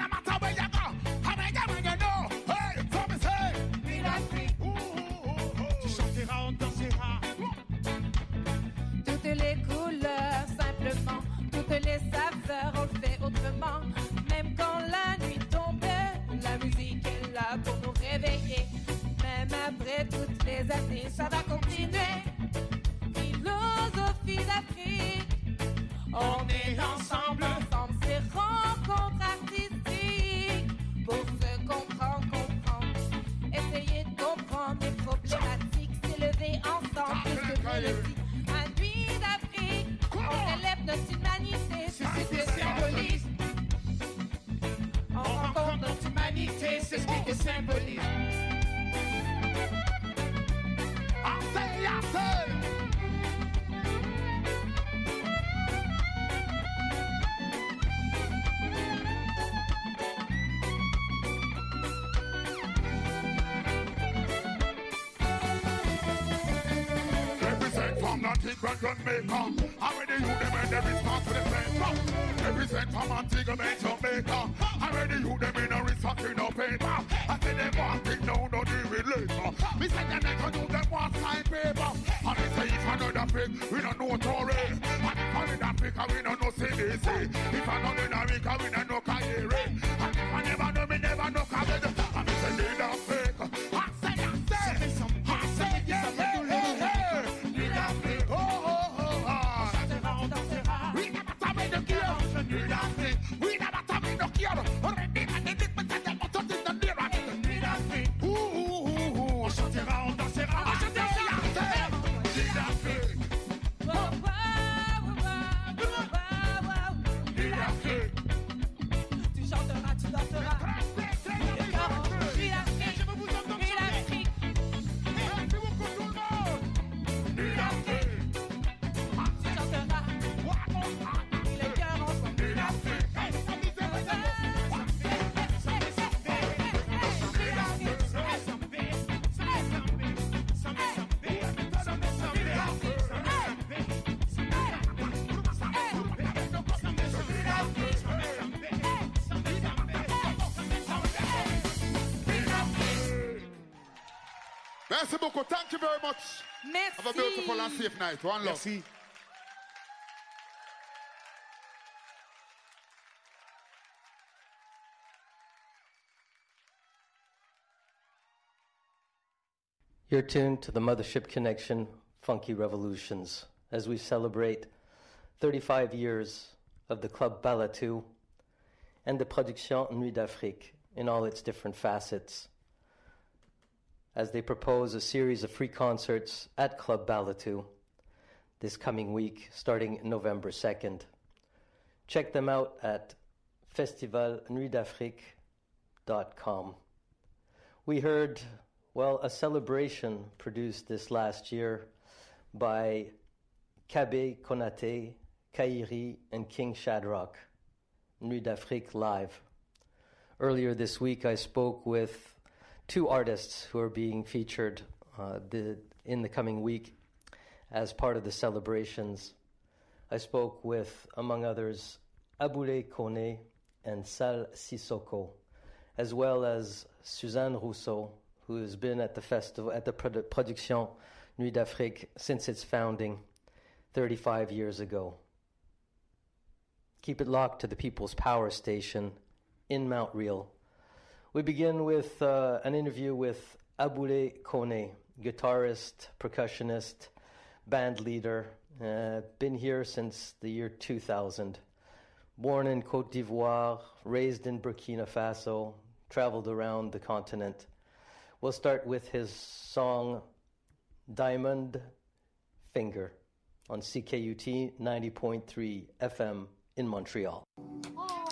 [SPEAKER 17] Toutes les couleurs, simplement, toutes les saveurs, on le fait autrement. Même quand la nuit tombe, la musique est là pour nous réveiller. Même après toutes les années, ça va continuer. Philosophie d'Afrique, on est ensemble, ensemble, c'est rencontres artistiques. Pour se comprendre, comprendre, essayer de comprendre les problématiques, s'élever ensemble, plus que mélodie. À Nuit d'Afrique, on élève notre humanité, c'est ce que symbolise. On rencontre notre humanité, c'est ce que symbolise. Assez, assez.
[SPEAKER 18] Antigua, Jamaica. How many you them and they respond to the paper? Represent from Antigua and Jamaica. How many you them in a recycling no paper? I say them want it now, no deal with later. Me say them never do them want sign paper. And they say if another fake, we don't know Tory. And if another Africa, we don't know C D C. If another America, we don't know Kayere. And if I never know, me never know Kayere. And me say they don't fake. I say, I say, I say, yeah, yeah, yeah, yeah. Merci beaucoup. Thank you very much.
[SPEAKER 17] Merci.
[SPEAKER 18] Have a beautiful and safe night. One love.
[SPEAKER 16] Merci.
[SPEAKER 15] You're tuned to the Mothership Connection Funky Revolutions as we celebrate thirty-five years of the Club Balatou and the Production Nuit d'Afrique in all its different facets, as they propose a series of free concerts at Club Balatou this coming week, starting November second. Check them out at festival nuit d'afrique dot com. We heard, well, a celebration produced this last year by Kabe Konate, Kairi, and King Shadrach, Nuit d'Afrique Live. Earlier this week, I spoke with two artists who are being featured uh, the, in the coming week as part of the celebrations. I spoke with, among others, Aboulé Kone and Sal Sissoko, as well as Suzanne Rousseau, who has been at the festival, at the Produ- Production Nuit d'Afrique since its founding thirty-five years ago. Keep it locked to the People's Power Station in Mount Real. We begin with uh, an interview with Aboulé Kone, guitarist, percussionist, band leader, uh, been here since the year two thousand. Born in Côte d'Ivoire, raised in Burkina Faso, traveled around the continent. We'll start with his song Diamond Finger on C K U T ninety point three F M in Montreal.
[SPEAKER 11] Oh.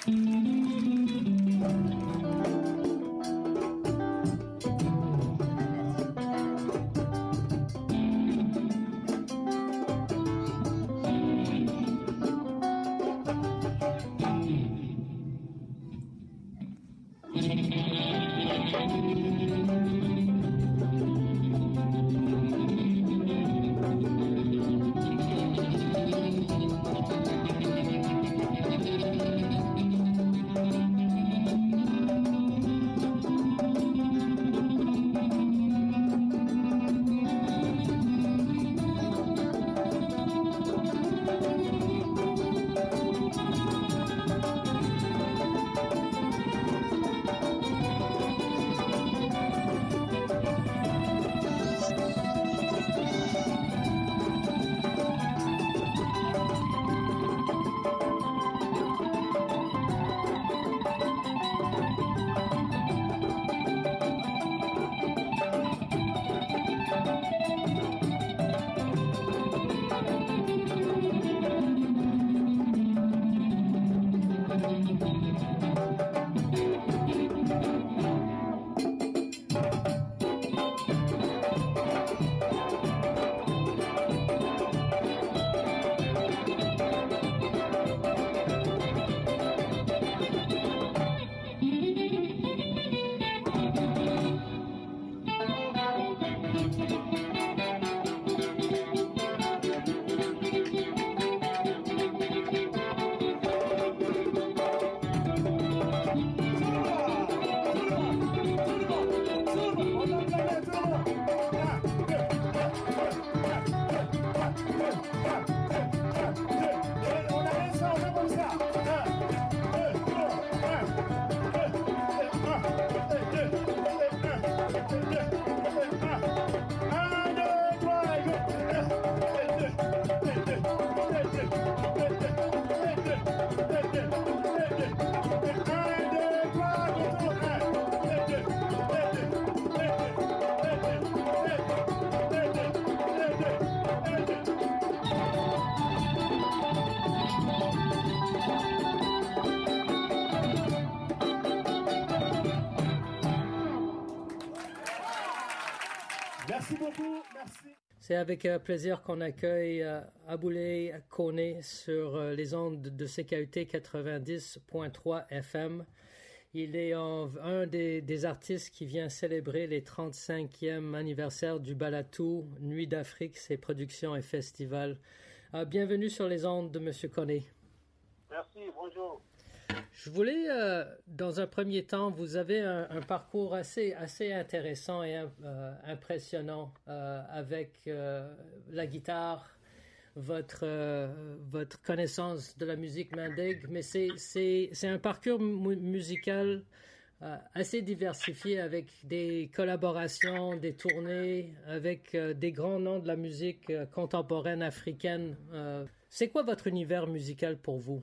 [SPEAKER 19] Merci beaucoup, merci.
[SPEAKER 15] C'est avec euh, plaisir qu'on accueille euh, Aboulay Koné sur euh, les ondes de C K U T quatre-vingt-dix point trois F M. Il est en, un des, des artistes qui vient célébrer les trente-cinquième anniversaire du Balatou, Nuit d'Afrique, ses productions et festivals. Euh, bienvenue sur les ondes de M. Koné.
[SPEAKER 19] Merci, bonjour.
[SPEAKER 15] Je voulais, euh, dans un premier temps, vous avez un, un parcours assez, assez intéressant et euh, impressionnant euh, avec euh, la guitare, votre, euh, votre connaissance de la musique mandingue, mais c'est, c'est, c'est un parcours mu- musical euh, assez diversifié avec des collaborations, des tournées, avec euh, des grands noms de la musique euh, contemporaine africaine. Euh, c'est quoi votre univers musical pour vous?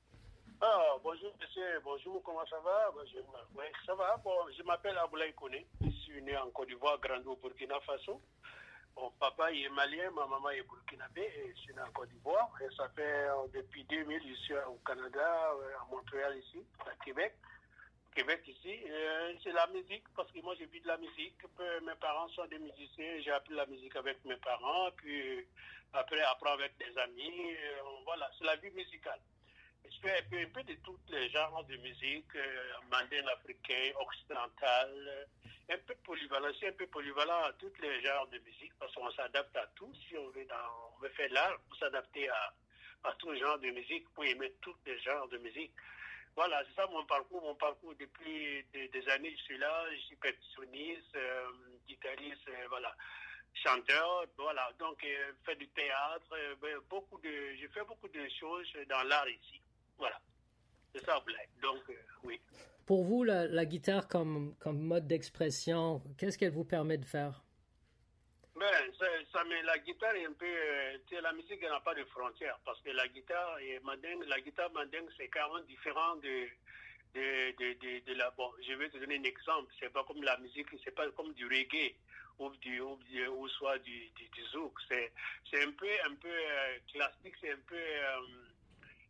[SPEAKER 19] Ah, bonjour monsieur, bonjour, comment ça va? Bonjour. Oui, ça va. Bon, je m'appelle Aboulay Koné, je suis né en Côte d'Ivoire, grandi au Burkina Faso. Mon papa il est malien, ma maman est burkinabé et je suis né en Côte d'Ivoire. Et ça fait euh, depuis deux mille, je suis au Canada, euh, à Montréal ici, à Québec. Québec ici, euh, c'est la musique, parce que moi j'ai vu de la musique. Mes parents sont des musiciens, j'ai appris la musique avec mes parents, puis après apprendre avec des amis. Euh, voilà, c'est la vie musicale. Je fais un peu, un peu de tous les genres de musique, euh, mandingue africain, occidental, euh, un peu polyvalent, c'est un peu polyvalent à tous les genres de musique parce qu'on s'adapte à tout. Si on veut, dans, on veut faire l'art, il faut s'adapter à, à tout genre de musique pour aimer tous les genres de musique. Voilà, c'est ça mon parcours. Mon parcours depuis des, des années, je suis là, je suis percussionniste, euh, guitariste, euh, voilà. Chanteur, voilà, donc euh, fait du théâtre, euh, beaucoup de, j'ai fait beaucoup de choses dans l'art ici, voilà, c'est ça, Black. Donc euh, oui.
[SPEAKER 15] Pour vous, la, la guitare comme, comme mode d'expression, qu'est-ce qu'elle vous permet de faire?
[SPEAKER 19] Ben, ça, ça met la guitare est un peu, euh, tu sais, la musique n'a pas de frontières, parce que la guitare est mandingue, la guitare mandingue c'est carrément différent de, de, de, de, de la, bon, je vais te donner un exemple, c'est pas comme la musique, c'est pas comme du reggae, ou du ou, du, ou soit du, du, du zouk, c'est c'est un peu un peu euh, classique, c'est un peu euh,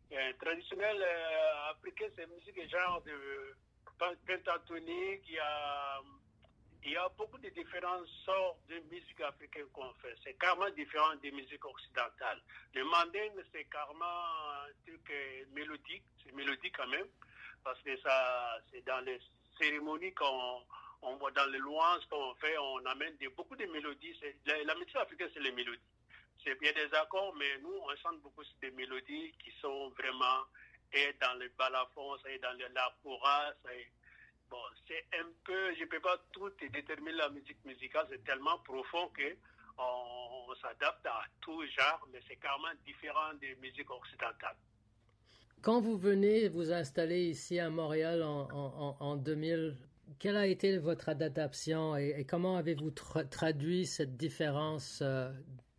[SPEAKER 19] Euh, traditionnel euh, africain, c'est musique genre de pentatonique, il y a, il y a beaucoup de différentes sortes de musique africaine qu'on fait. C'est carrément différent des musiques occidentales. Le mandingue, c'est carrément un truc euh, mélodique, c'est mélodique quand même, parce que ça, c'est dans les cérémonies qu'on on voit, dans les louanges qu'on fait, on amène des, beaucoup de mélodies. C'est, la, la musique africaine, c'est les mélodies. C'est bien des accords, mais nous, on chante beaucoup sur des mélodies qui sont vraiment et dans le balafon, et dans le lapora. Bon, c'est un peu, je ne peux pas tout déterminer la musique musicale, c'est tellement profond que on, on s'adapte à tout genre, mais c'est carrément différent des musiques occidentales.
[SPEAKER 12] Quand vous venez vous installer ici à Montréal en, en, en deux mille, quelle a été votre adaptation et, et comment avez-vous tra- traduit cette différence euh,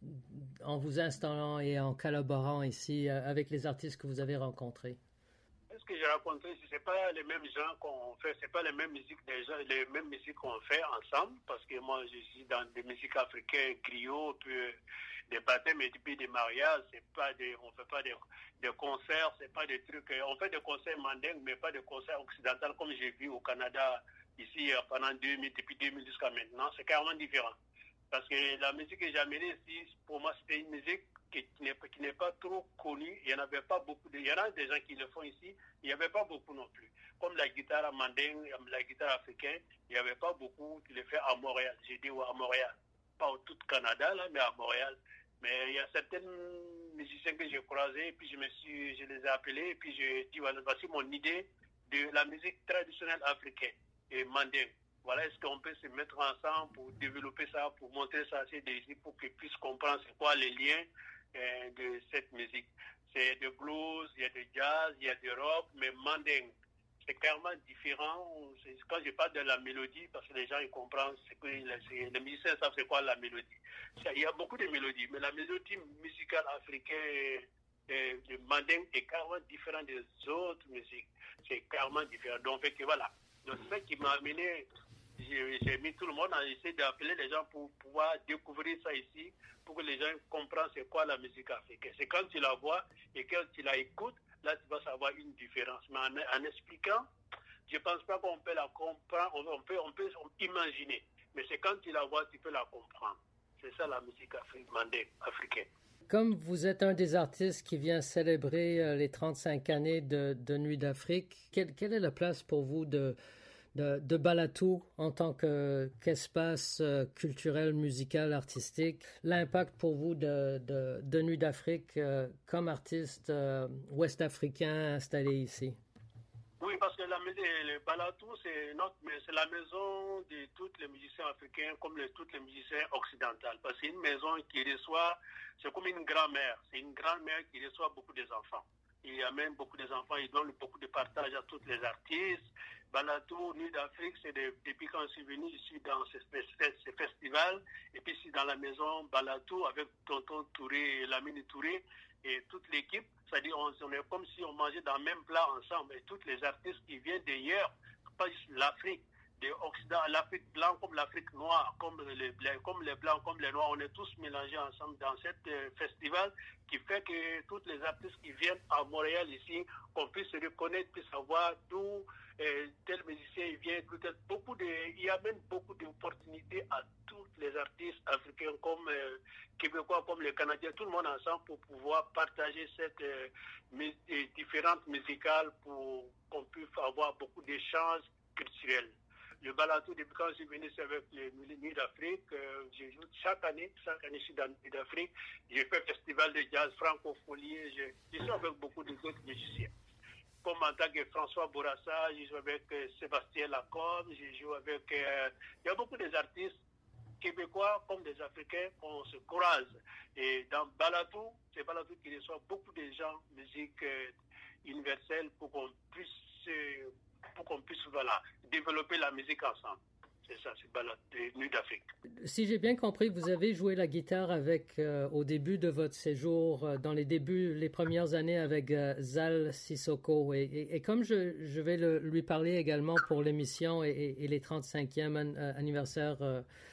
[SPEAKER 12] en vous installant et en collaborant ici euh, avec les artistes que vous avez rencontrés?
[SPEAKER 19] Ce que j'ai rencontré, ce n'est pas les mêmes gens qu'on fait, ce n'est pas les mêmes musiques déjà, les mêmes musiques qu'on fait ensemble, parce que moi je suis dans des musiques africaines, griots, puis des baptêmes et puis des mariages, c'est pas des, on ne fait pas des, des concerts, c'est pas des trucs, on fait des concerts mandingues, mais pas des concerts occidentaux comme j'ai vu au Canada ici pendant deux mille, depuis deux mille jusqu'à maintenant, c'est carrément différent. Parce que la musique que j'ai amenée ici, pour moi, c'était une musique qui n'est, qui n'est pas trop connue. Il n'y en avait pas beaucoup. De, il y en a des gens qui le font ici. Il n'y avait pas beaucoup non plus. Comme la guitare mandingue, la guitare africaine, il n'y avait pas beaucoup qui le fait à Montréal. J'ai dit ouais, à Montréal. Pas au tout Canada, là, mais à Montréal. Mais il y a certains musiciens que j'ai croisés, et puis je, me suis, je les ai appelés, et puis j'ai dit voilà, voici mon idée de la musique traditionnelle africaine et mandingue. Voilà, est-ce qu'on peut se mettre ensemble pour développer ça, pour montrer ça assez ici, pour qu'ils puissent comprendre c'est quoi les liens euh, de cette musique. C'est de blues, il y a de jazz, il y a de rock, mais mandingue, c'est carrément différent. C'est, quand je parle de la mélodie, parce que les gens ils comprennent, c'est que les, c'est, les musiciens savent c'est quoi la mélodie. Il y a beaucoup de mélodies, mais la mélodie musicale africaine, euh, le mandingue est carrément différent des autres musiques. C'est carrément différent. Donc, fait que voilà. Donc, c'est ça qui m'a amené. J'ai, j'ai mis tout le monde à essayer d'appeler les gens pour pouvoir découvrir ça ici, pour que les gens comprennent c'est quoi la musique africaine. C'est quand tu la vois et quand tu la écoutes, là tu vas savoir une différence. Mais en, en expliquant, je ne pense pas qu'on peut la comprendre, on peut, on peut imaginer. Mais c'est quand tu la vois, tu peux la comprendre. C'est ça la musique africaine.
[SPEAKER 12] Comme vous êtes un des artistes qui vient célébrer les trente-cinq années de, de Nuit d'Afrique, quelle, quelle est la place pour vous de... De, de Balatou en tant que, qu'espace euh, culturel, musical, artistique, l'impact pour vous de, de, de Nuit d'Afrique euh, comme artiste euh, ouest-africain installé ici?
[SPEAKER 19] Oui, parce que la, le Balatou, c'est, notre, c'est la maison de tous les musiciens africains comme de tous les musiciens occidentaux. Parce que c'est une maison qui reçoit, c'est comme une grand-mère, c'est une grand-mère qui reçoit beaucoup des enfants. Il amène beaucoup des enfants, il donne beaucoup de partage à tous les artistes. Balatou, Nuit d'Afrique, c'est de, depuis quand je suis venu, je suis dans ce, ce, ce festival, et puis je suis dans la maison Balatou avec Tonton Touré, Lamine Touré, et toute l'équipe. C'est-à-dire, on, on est comme si on mangeait dans le même plat ensemble, et tous les artistes qui viennent d'ailleurs, pas juste l'Afrique, de Occident, l'Afrique blanche comme l'Afrique noire, comme les, comme les blancs, comme les noirs, on est tous mélangés ensemble dans ce euh, festival qui fait que tous les artistes qui viennent à Montréal ici, qu'on puisse se reconnaître, puisse savoir d'où euh, tel musicien il vient, beaucoup de, il y a même beaucoup d'opportunités à tous les artistes africains comme euh, québécois, comme les Canadiens, tout le monde ensemble pour pouvoir partager cette euh, mus- différentes musicales pour qu'on puisse avoir beaucoup d'échanges culturels. Le Balatou, depuis quand je suis venu, c'est avec les Nuits d'Afrique. Euh, je joue chaque année, chaque année, je suis dans les Nuits d'Afrique. J'ai fait festival de jazz francophonie. Je, je suis avec beaucoup d'autres musiciens. Comme en tant que François Bourassa, je joue avec euh, Sébastien Lacombe, je joue avec... Euh, il y a beaucoup d'artistes québécois comme des Africains qu'on se croise. Et dans Balatou, c'est Balatou qui reçoit beaucoup de gens, musique euh, universelle, pour qu'on puisse... Euh, pour qu'on puisse voilà, développer la musique ensemble. C'est ça, c'est Balatou, Nuit d'Afrique.
[SPEAKER 12] Si j'ai bien compris, vous avez joué la guitare avec, euh, au début de votre séjour, euh, dans les débuts, les premières années avec euh, Zal Sissoko. Et, et, et comme je, je vais le, lui parler également pour l'émission et, et, et les trente-cinquième an, euh, anniversaire euh,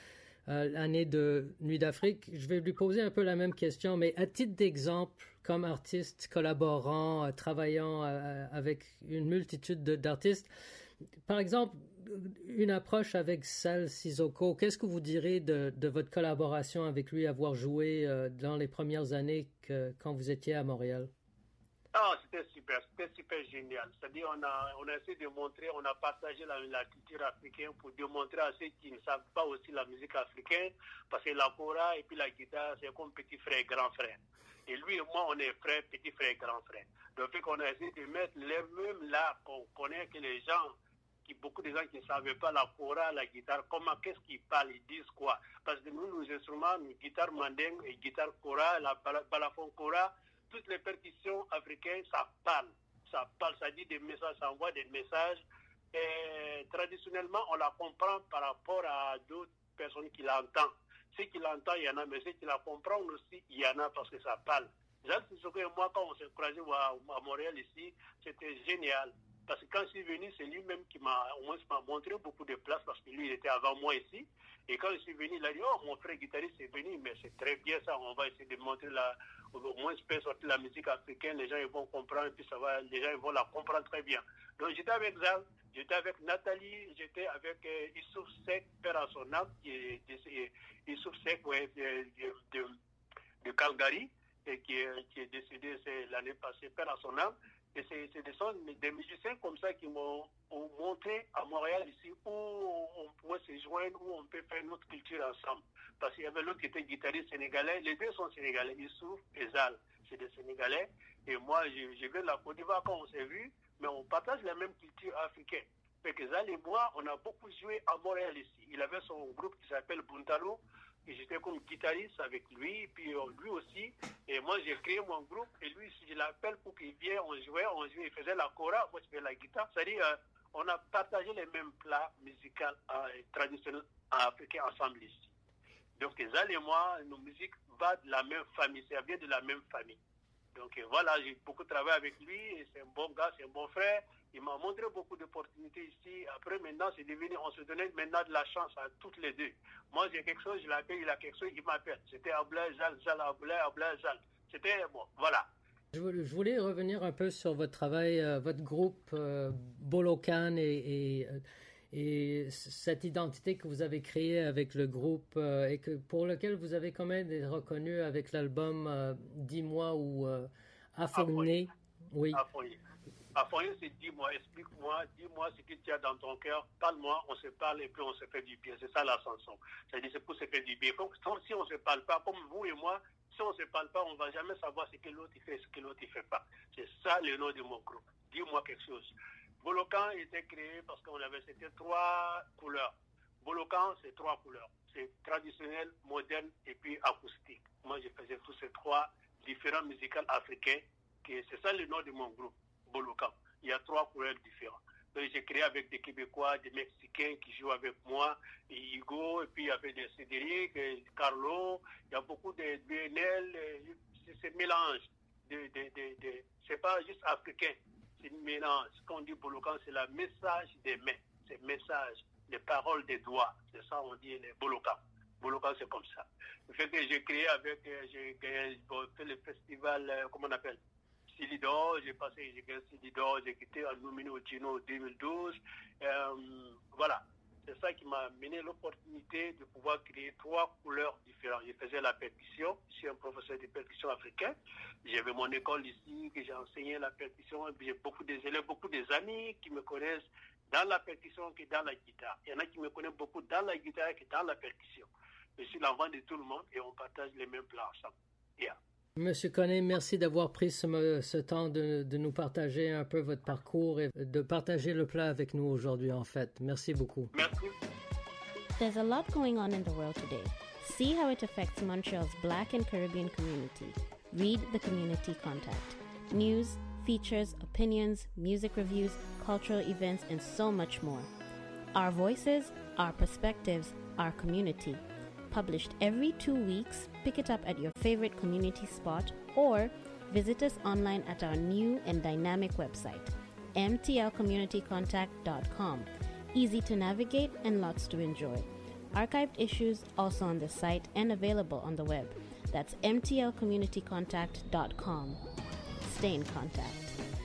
[SPEAKER 15] euh, l'année de Nuit d'Afrique. Je vais lui poser un peu la même question, mais à titre d'exemple, comme artiste collaborant, euh, travaillant euh, avec une multitude de, d'artistes, par exemple, une approche avec Sal Sissoko, qu'est-ce que vous direz de, de votre collaboration avec lui, avoir joué euh, dans les premières années que, quand vous étiez à Montréal?
[SPEAKER 19] Ah, c'était super, c'était super génial. C'est-à-dire, on a, on a essayé de montrer, on a partagé la, la culture africaine pour démontrer à ceux qui ne savent pas aussi la musique africaine, parce que la kora et puis la guitare, c'est comme petit frère et grand frère. Et lui et moi, on est frère, petit frère et grand frère. Donc, on a essayé de mettre les mêmes là qu'on connaît, que les gens, qui, beaucoup de gens qui ne savaient pas la kora, la guitare, comment, qu'est-ce qu'ils parlent, ils disent quoi. Parce que nous, nos instruments, nos guitares mandingues et guitare kora, la balafon kora, toutes les percussions africaines, ça parle. Ça parle, ça dit des messages, ça envoie des messages. Et traditionnellement, on la comprend par rapport à d'autres personnes qui l'entendent. Ceux qui l'entendent, il y en a, mais ceux qui la comprennent aussi, il y en a parce que ça parle. Jacques Sissoko et moi, quand on s'est croisés à Montréal ici, c'était génial. Parce que quand je suis venu, c'est lui-même qui m'a au moins m'a montré beaucoup de places parce que lui, il était avant moi ici. Et quand je suis venu, il a dit, oh, mon frère guitariste est venu, mais c'est très bien ça, on va essayer de montrer la, au moins je peux sortir la musique africaine, les gens ils vont comprendre, et puis ça va, les gens ils vont la comprendre très bien. Donc j'étais avec Zal, j'étais avec Nathalie, j'étais avec euh, Issouf Seck, père à son âme, qui est, est, Issouf Seck, ouais, de, de, de, de Calgary, et qui est, qui est décédé l'année passée, père à son âme. Et c'est, c'est des, sons, des musiciens comme ça qui m'ont montré à Montréal ici où on pourrait se joindre, où on peut faire notre culture ensemble. Parce qu'il y avait l'autre qui était guitariste sénégalais. Les deux sont sénégalais, Issouf et Zal. C'est des Sénégalais. Et moi, je, je viens de la Côte d'Ivoire quand on s'est vu, mais on partage la même culture africaine. Fait que Zal et moi, on a beaucoup joué à Montréal ici. Il avait son groupe qui s'appelle Buntalo. Et j'étais comme guitariste avec lui, et puis lui aussi. Et moi, j'ai créé mon groupe, et lui, si je l'appelle pour qu'il vienne, on jouait, on jouait, il faisait la kora, moi je faisais la guitare. C'est-à-dire, euh, on a partagé les mêmes plats musicaux euh, traditionnels africains ensemble ici. Donc, Zal et moi, nos musiques vont de la même famille, ça vient de la même famille. Donc voilà, j'ai beaucoup travaillé avec lui, et c'est un bon gars, c'est un bon frère. Il m'a montré beaucoup d'opportunités ici. Après, maintenant, c'est devenu, on se donnait maintenant de la chance à toutes les deux. Moi, j'ai quelque chose, je l'appelle, il a quelque chose, il m'appelle. C'était Ablaye Zal, Zal, Ablaye, Ablaye Zal. C'était, bon, voilà.
[SPEAKER 15] Je voulais revenir un peu sur votre travail, euh, votre groupe euh, Bolokan et, et, et cette identité que vous avez créée avec le groupe euh, et que, pour lequel vous avez quand même été reconnu avec l'album euh, Dis-moi ou euh, Afogné. Oui.
[SPEAKER 19] Afogné. Afogné, c'est dis-moi, explique-moi, dis-moi ce que tu as dans ton cœur, parle-moi, on se parle et puis on se fait du bien. C'est ça la chanson. C'est-à-dire, c'est pour se faire du bien. Donc, si on ne se parle pas, comme vous et moi, si on ne se parle pas, on ne va jamais savoir ce que l'autre fait et ce que l'autre ne fait pas. C'est ça le nom de mon groupe. Dis-moi quelque chose. Bolokan était créé parce qu'on avait, c'était trois couleurs. Bolokan, c'est trois couleurs. C'est traditionnel, moderne et puis acoustique. Moi, je faisais tous ces trois différents musicaux africains. C'est ça le nom de mon groupe. Bolokan. Il y a trois couleurs différentes. Donc, j'ai créé avec des Québécois, des Mexicains qui jouent avec moi, et Hugo, et puis il y avait des Cédric, Carlo, il y a beaucoup de B N L, c'est un mélange. De, de, de, de, c'est pas juste africain, c'est un mélange. Quand on dit Bolokan, c'est le message des mains, c'est le message, les paroles des doigts. C'est ça on dit les Bolokan. Bolokan, c'est comme ça. Le fait que j'ai créé avec, j'ai fait le festival, comment on appelle, Silidor, j'ai passé, j'ai gagné Silidor, j'ai quitté un nominé au Gino deux mille douze. Euh, voilà, c'est ça qui m'a mené l'opportunité de pouvoir créer trois couleurs différentes. Je faisais la percussion, je suis un professeur de percussion africain. J'avais mon école ici, que j'ai enseigné la percussion. J'ai beaucoup d'élèves, beaucoup d'amis qui me connaissent dans la percussion que dans la guitare. Il y en a qui me connaissent beaucoup dans la guitare que dans la percussion. Je suis l'enfant de tout le monde et on partage les mêmes plans ensemble. Yeah.
[SPEAKER 15] Monsieur Koné, merci d'avoir pris ce, ce temps de, de nous partager un peu votre parcours et de partager le plat avec nous aujourd'hui, en fait. Merci beaucoup.
[SPEAKER 19] Merci.
[SPEAKER 14] There's a lot going on in the world today. See how it affects Montreal's Black and Caribbean community. Read the Community Contact. News, features, opinions, music reviews, cultural events, and so much more. Our voices, our perspectives, our community. Published every two weeks, pick it up at your favorite community spot or visit us online at our new and dynamic website, m t l community contact dot com. Easy to navigate and lots to enjoy.
[SPEAKER 20] Archived issues also on the site and available on the web. That's m t l community contact dot com. Stay in contact.